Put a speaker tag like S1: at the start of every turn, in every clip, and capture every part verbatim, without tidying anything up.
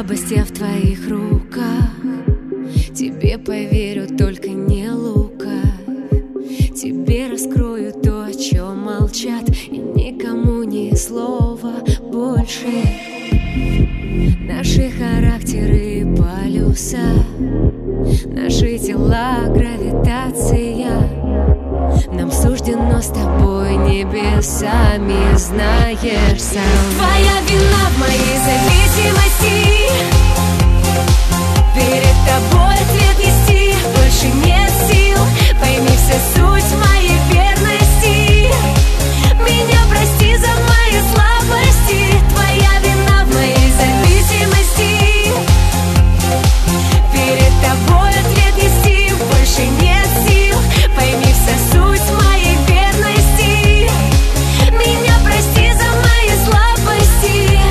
S1: слабость я в твоих руках. Тебе поверю, только не лукавь. Тебе раскрою то, о чем молчат, и никому ни слова больше. Наши характеры полюса, наши тела гравитация. Нам суждено с тобой небесами, знаешь сам. Твоя вина в моей зависимости. Перед тобой ответ нести больше нет сил. Пойми всю суть моей верности. Меня прости за мои слабости. Твоя вина в моей зависимости. Перед тобой ответ нести больше нет сил. Пойми всю суть моей верности. Меня прости за мои слабости.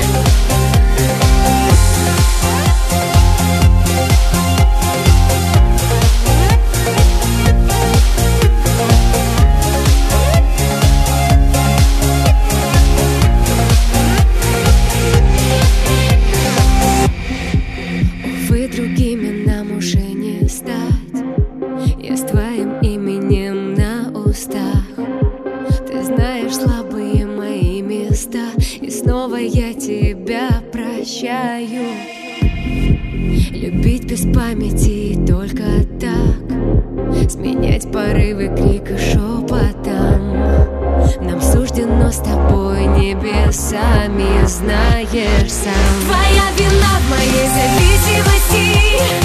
S1: Увы, другими нам уже не стать. Я с твоим именем на устах. Ты знаешь слабые мои места, и снова я тебя прощаю. Любить без памяти только так, сменять порывы крика шепотом. Нам суждено с тобой небесами, знаешь сам. Твоя вина в моей зависимости.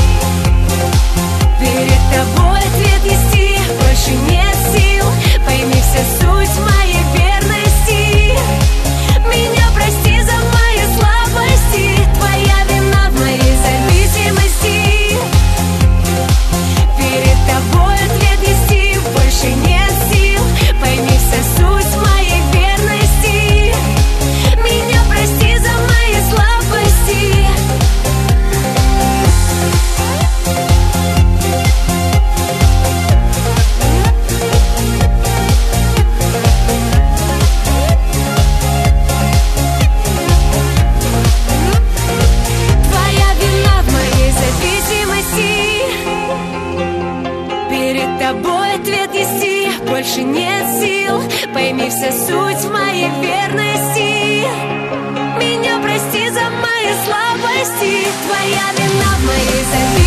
S1: Перед тобой ответ нести больше нет сил. Пойми всю суть моей верности. Меня прости за мои слабости. Твоя вина в моей зависимости. Перед тобой ответ нести больше нет сил. Пойми всю суть моей верности. Меня прости за мои слабости. Твоя вина в моей зависимости. Перед тобой ответ нести больше нет сил. Пойми всю суть моей верности. Меня прости за мои слабости. Твоя вина в моей зависимости.